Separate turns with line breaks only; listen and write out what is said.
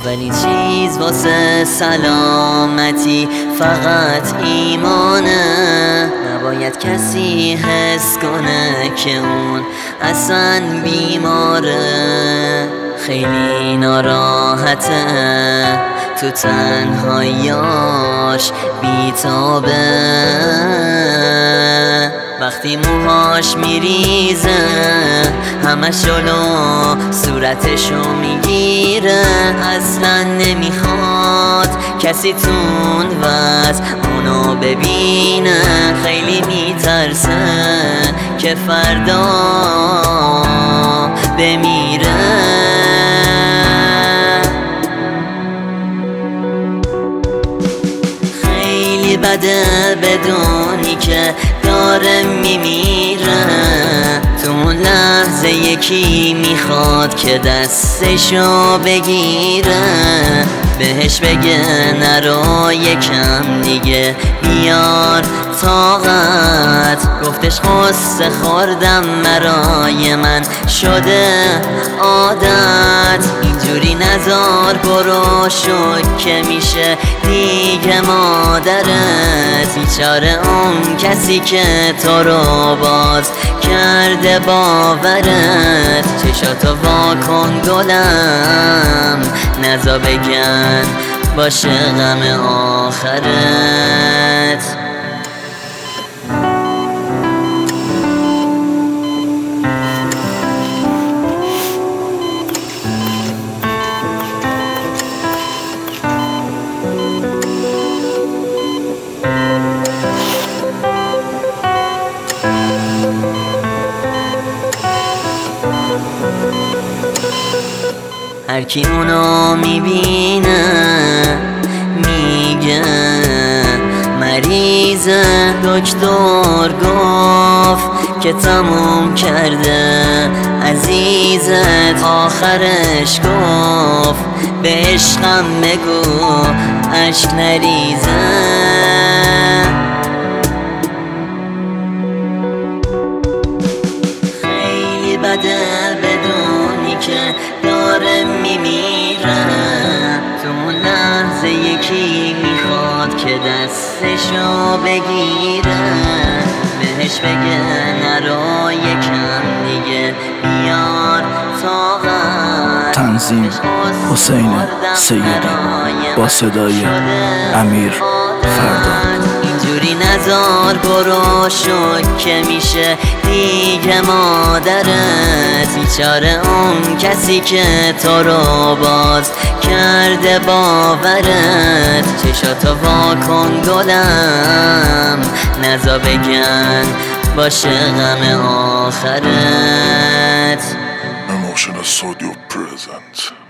اولین چیز واسه سلامتی فقط ایمانه. نباید کسی حس کنه که اون اصلا بیماره. خیلی ناراحته تو تنهاییاش بیتابه. وقتی موهاش میریزه همش جلو صورتشو میگیره. اصلا نمیخواد کسی تون وز اونو ببینه. خیلی میترسه که فردا بمیره. خیلی بده بدونی که داره میمیره. تو اون لحظه یکی میخواد که دستشو بگیره. بهش بگه نرو یکم دیگه بیار طاقت. گفتش قصه خوردم برای من شده عادت. اینجوری نزار برو شوکه میشه دیگه مادرت. بیچاره اون کسی که تو رو باز کرده باورت. چشاتو وا کن گلم نزا بگن باشه غم آخرت. هر کی اونو میبینه میگه مریضه. دکتر گفت که تموم کرده عزیزت. آخرش گفت به عشقم بگو اشک نریزه. خیلی بده بدونی که داره میمیره. تو اون لحظه یکی میخواد که دستشو بگیره. بهش بگه نرو یکم دیگه بیار طاقت.
تنظیم حسین سیدی با صدای امیر فرداد.
اینجوری نزار برو شوکه میشه دیگه مادرت. بیچاره اون کسی که تو رو باز کرده باورت. چشاتو وا کن گلم نزا بگن باشه غم آخرت.
Emotional Studio present.